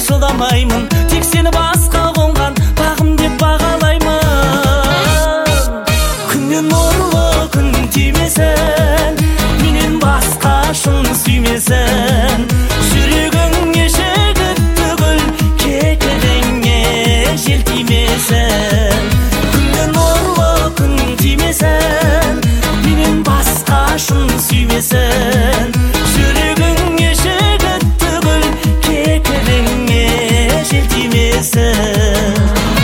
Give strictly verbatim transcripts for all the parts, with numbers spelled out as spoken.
шыдамаймын, тек сені басқа қонған бағым деп бағалаймын. Күннен нұрлы күн тимесін, менен басқа шын сүймесін. Жүрегіңе жігіт түгіл, кекіліңе жел тимесін. Күннен нұрлы күн тимесін, менен басқа шын сүймесін. Жүрегіңе жігіт түгіл, кекіліңе жел тимесін.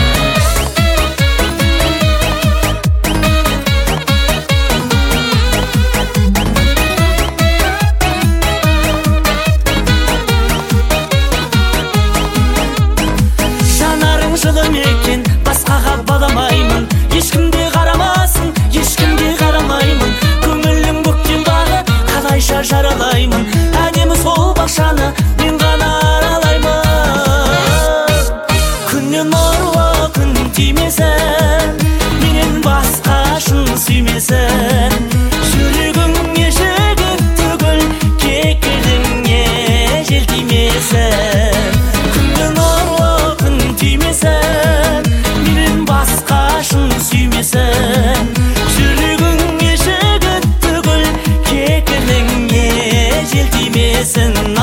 Жанарың жылы мекен, басқаға бадамаймын. Ешкімде қарамасын, ешкімде қарамаймын. Көңілің бүккен бағы, қалайша жаралаймын. Әдемі сол бақшаны мен ғана аралаймын. Күннен нұрлы күн тимесін, менен басқа шын сүймесін. Жүрегіңе жігіт түгіл, кекіліңе жел тимесін. Күннен нұрлы күн тимесін, менен басқа шын сүймесін. Жүрегіңе жігіт түгіл, кекіліңе жел тимесін.